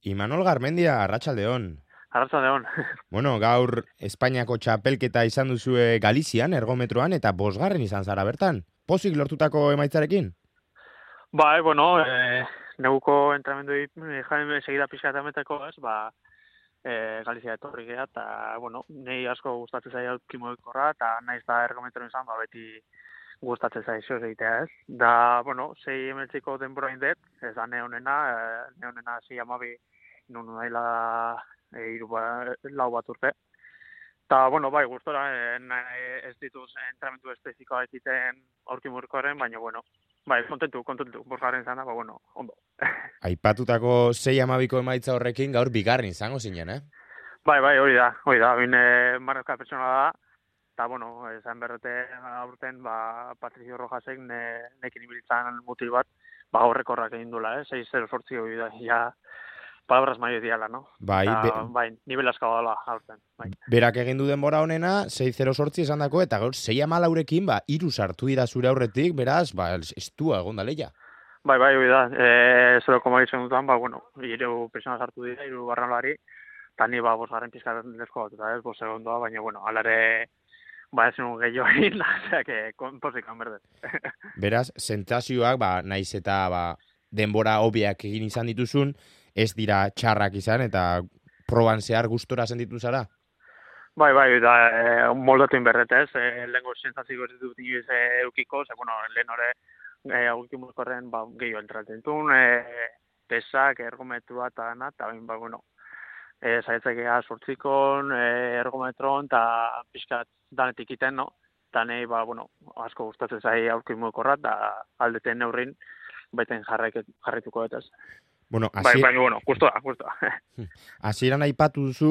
Imanol Garmendia, arratsaldeon. Arratsaldeon. Bueno, gaur Espainiako txapelketa izan duzue Galizian, ergometroan, eta bosgarren izan zara bertan. Pozik lortutako emaitzarekin? Bai, bueno, neguko entrenamendu jaime segida pixka eta meteko, ez, Galizia etorri geha, eta, bueno, nei asko gustatzen zaio kimoikorra, eta naiz da ergometro izan, beti gustatzen zaio egitea, ez. Da, bueno, 6 emetziko denbora indet, ez da neonena 6 amabi, nun naila lau bat urte. Ta, bueno, bai, gustora, ez dituz entrenamendu espezifikoa egiten aurki murkoren, baina, bueno, bai, kontentu, bosgarren zana, bueno, ondo. Aipatutako 6-amabiko emaitza horrekin gaur bigarren izango zinen, eh? Bai, hori da, bine marka pertsona da, eta, bueno, esan berrete aurten, Patricio Rojasek nekin ibilitzan mutil bat, horrekorrak egin dula, 6-0-8 hori da, ja, palabras maio diala, no? Bai, bai, nivel asko dala aurten, bai. Berak egin du denbora honena, 6-0-8 esan dako, eta gaur 6-4-urekin, 3 sartu dira zure aurretik, beraz, estua egon da leia. Bai, hori da, 0,8 dutan, bueno, 3 persona sartu dira, 3 barranolari, eta ni bosgarren pizkaren lesko bat, eta ez, 5 segundoa, baina, bueno, alare, ez nun gehiago egin, zeak, konpozikan berdez. Beraz, sentsazioak, naiz eta denbora hobiak egin izan dituzun, ez dira txarrak izan, eta proban zehar gustora sentitu zara? Bai, da, moldatu inberretez, lehenko sentsazio ez dut inoiz eukiko, bueno, lehen hori, aurkimuzkorren, gehiago entratzen duen, pesak, ergometrua eta dana, eta bain, bueno, zaitzekea sortzikon, ergometron, eta pixkat danetik iten, no? Eta nahi, bueno, asko gustatzen zai aurkimukorra, eta aldeten neurrin, baiten jarraituko betez. Bueno, baina, bueno, gustua. Hasieran aipatu duzu,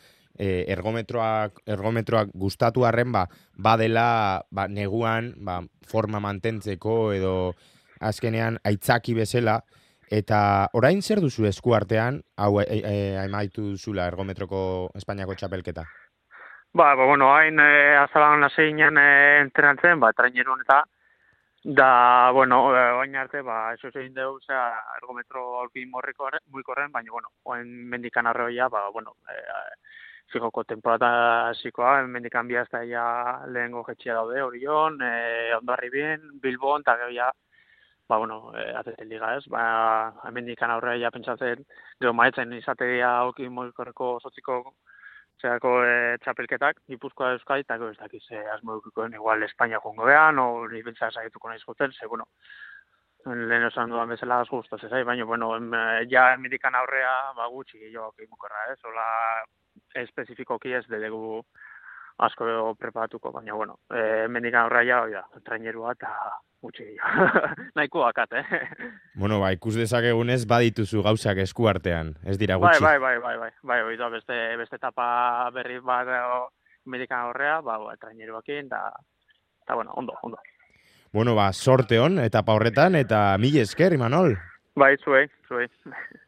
ergometroak gustatu arren, badela, neguan, forma mantentzeko, edo azkenean aitzaki bezala, eta orain zer duzu eskuartean, hau amaitu duzula ergometroko Espainiako txapelketa? Bueno, hain azalan hasi ginen entrenatzen, traineron eta, da, bueno, oain arte, eso egin dugu, ergometro aurki muikorren, baina, bueno, oain mendikan arroia, bueno, fijoko temporada hasikoa, mendikan bihazta ja lehengo jetxia daude, Orion, Ondarribien, Bilbon, eta gero ja, bueno, atzeten liga ez, mendikan aurrea ja pentsatzen, gero maetzen izatea aurki muikorreko sotziko, txapelketak, Gipuzkoa Euskadi, eta gero ez dakiz asmo dukikoen, igual Espainia jongo behan, o nibentza esagetuko nahiz goten, bueno, lehen esan dudan bezala asko gustatzen zai, baina, bueno, ja medikan aurrea, gutxi gehiago imukorra, hola espezifikoki ez dugu asko preparatuko, baina, bueno, medikan aurrea ja, trainerua eta gutxi gehiago, nahiko bakat, Bueno, ikus dezakegunez badituzu gauzak eskuartean, ez dira gutxi. Bai, hori da, beste etapa berri bat medikan aurrea, traineruakin, eta, bueno, ondo. Bueno, sorte hon, etapa horretan, eta mila esker, Imanol. Bai, zuei.